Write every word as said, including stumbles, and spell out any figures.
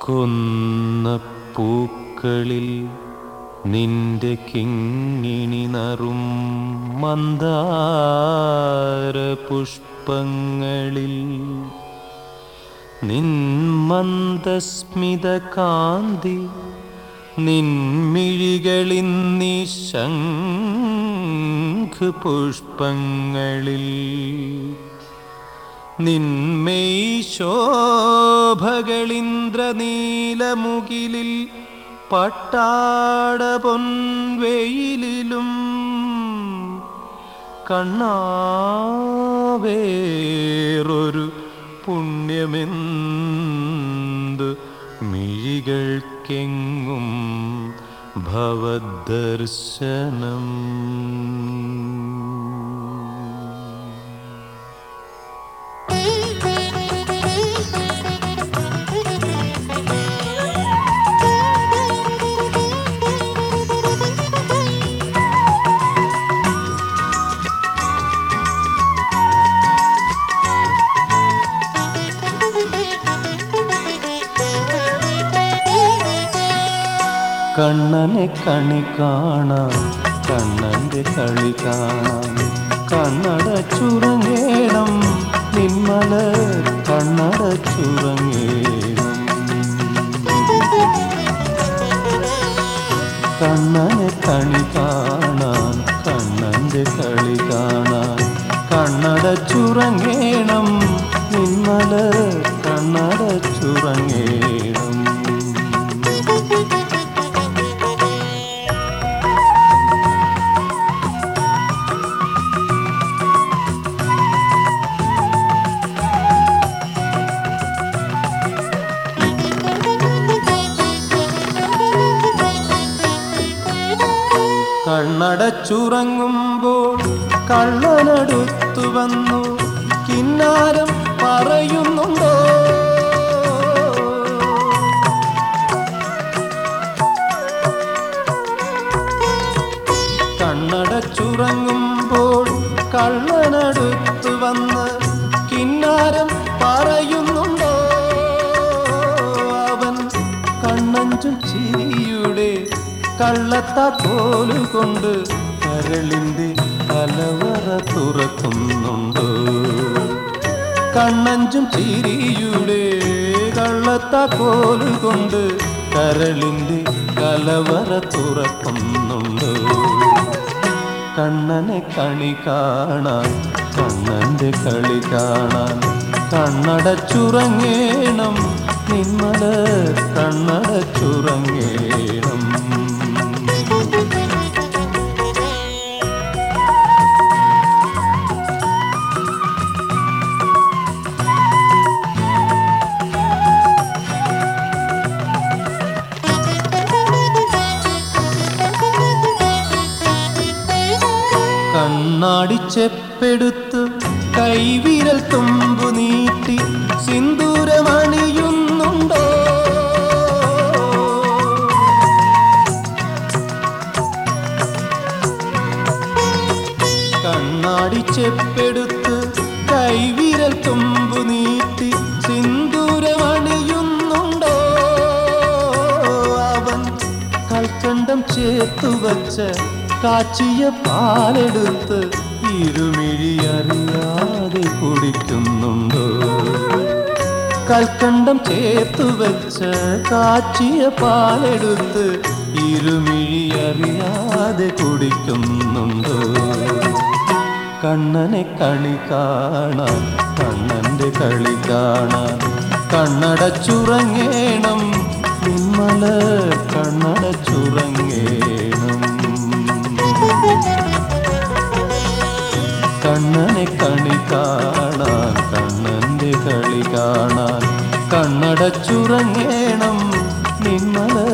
കൊന്ന പൂക്കളിൽ നിന്റെ കിങ്ങിണി നറും മന്ദാര പുഷ്പങ്ങളിൽ നിൻ മന്ദസ്മിത കാന്തി നിൻമിഴികളിൻ നിശംഖ് പുഷ്പങ്ങളിൽ നിന്മേയ് ശോഭകളിന്ദ്രനീലമുകിലിൽ പട്ടാട പൊൻവെയിലിലും കണ്ണാവേറൊരു പുണ്യമെന്ത് മിഴികൾക്കെങ്ങും ഭവദർശനം. കണ്ണനെ കണി കാണാൻ കണ്ണൻ്റെ കളി കാണാൻ കണ്ണടച്ചുറങ്ങേണം നിന്മല കണ്ണടച്ചുറങ്ങേണം. കണ്ണനെ കണി കാണാൻ കണ്ണൻ്റെ കളി കാണാൻ കണ്ണടച്ചുറങ്ങേണം നിന്മല കണ്ണടച്ചുറങ്ങേണം. കണ്ണടച്ചുറങ്ങുമ്പോൾ കള്ളനടുത്തു വന്നു കിന്നാരം പറയുന്നുണ്ടോ? കണ്ണടച്ചുറങ്ങുമ്പോൾ കള്ളനടുത്തു വന്ന് കിന്നാരം പറയുന്നുണ്ടോ? അവൻ കണ്ണഞ്ചും ചിരിയുടെ കള്ളത്താക്കോലുകൊണ്ട് കരളിൻ്റെ കലവറ തുറക്കുന്നുണ്ട്. കണ്ണഞ്ചും ചിരിയുടെ കള്ളത്താക്കോലുകൊണ്ട് കരളിൻ്റെ കലവറ തുറക്കുന്നുണ്ട്. കണ്ണനെ കണി കാണാൻ കണ്ണൻ്റെ കളി കാണാൻ കണ്ണടച്ചുറങ്ങേണം നിന്മല കണ്ണടച്ചുറങ്ങേണം. കണ്ണാടിച്ചെപ്പെടുത്ത് കൈവിരൽ തുമ്പു നീട്ടി സിന്ദൂരമണിയുന്നുണ്ടോ? കണ്ണാടിച്ചെപ്പെടുത്ത് കൈവിരൽ തുമ്പു നീട്ടി സിന്ദൂരമണിയുന്നുണ്ടോ? അവൻ കൽക്കണ്ടം ചേർത്തുവച്ച കാച്ചിയ പാലെടുത്ത് ഇരുമിഴി അറിയാതെ കുടിക്കുന്നുണ്ടോ? കൽക്കണ്ടം ചേർത്തു വെച്ച കാച്ചിയ പാലെടുത്ത് ഇരുമിഴി അറിയാതെ കുടിക്കുന്നുണ്ടോ? കണ്ണനെ കണി കാണാൻ കണ്ണൻ്റെ കളി കാണാൻ കണ്ണടച്ചുറങ്ങേണം നിന്മല കണ്ണടച്ചുറങ്ങേണം. കണ്ണനെ കണി കാണാൻ കണ്ണൻ്റെ കളി കാണാൻ കണ്ണടച്ചുറങ്ങേണം നിന്മല